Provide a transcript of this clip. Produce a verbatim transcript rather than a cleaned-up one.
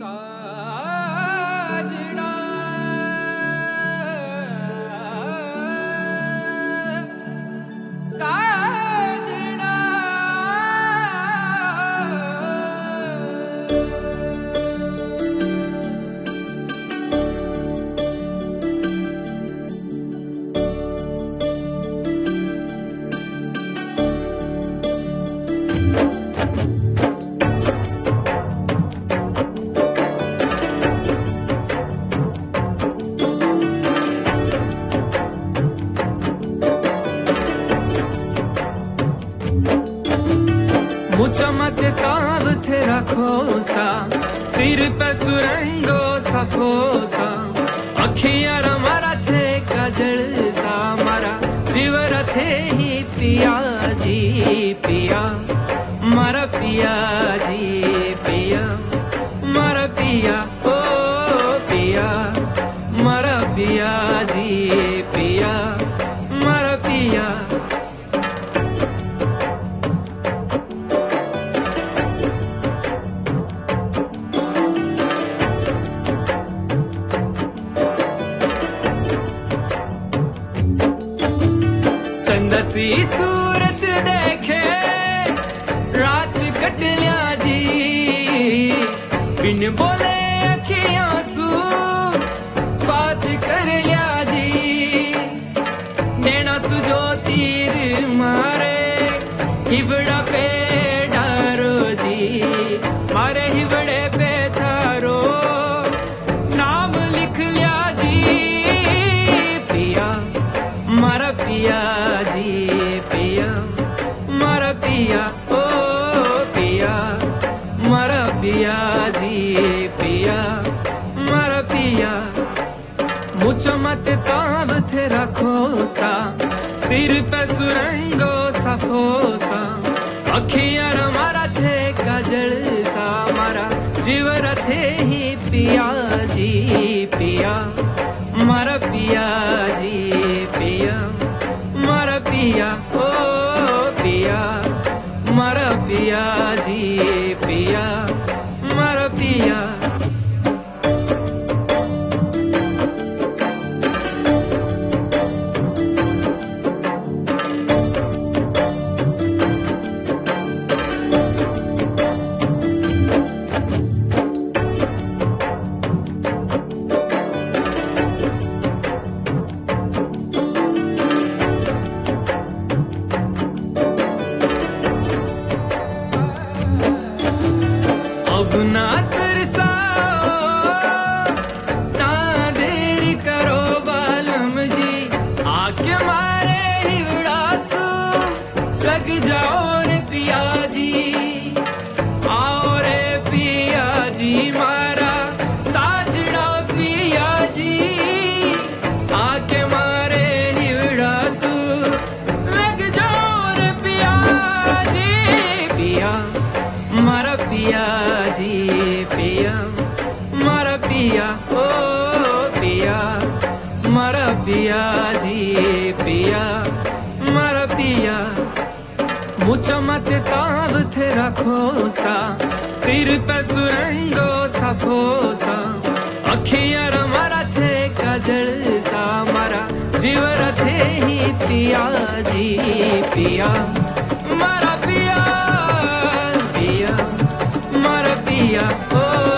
साजना साजना मुझ मत ताव थे रखो सा सिर पे सुरंगो सा फोसा अखियां मारा थे काजल सा मारा जीवर थे ही पिया जी पिया मारा पिया जी पिया मारा पिया ओ पिया मारा पिया जी पिया मारा पिया चंदसी सूरत देखे रात कट लिया जी बिन बोले अखियां सू बात कर लिया जी नैना सुजो तीर मारे हिबड़ा पे डारो जी मारे हिबड़े पे थारो नाम लिख लिया जी पिया मारा पिया जी पिया मारा पिया ओ पिया मारा पिया जी पिया मारा पिया मुझ मत ताव थे रखो सा सिर पे सुरंगो सा फोसा अखियां मारा थे काजल सा मारा जीवर थे ही पिया जी पिया मारा पिया जी पिया मारा पिया ओ पिया मारा पिया जी पिया मारा पिया अब ना तरसाओ ना देर करो बालम जी आके मारे हिवड़ासू लग जाओ रे पिया जी आओ रे पिया जी मारा साजना पिया जी आके मारे हिवड़ासू लग जाओ रे पिया जी पिया मारा पिया जी पिया मारा पिया ओ पिया मारा पिया जी पिया मारा पिया मुझ मत ताव थे रखो सा सिर पे सुरंगो सा फोसा अखियां मारा थे काजल सा मारा जीवर थे ही पिया जी पिया मारा पिया पिया मारा पिया ओ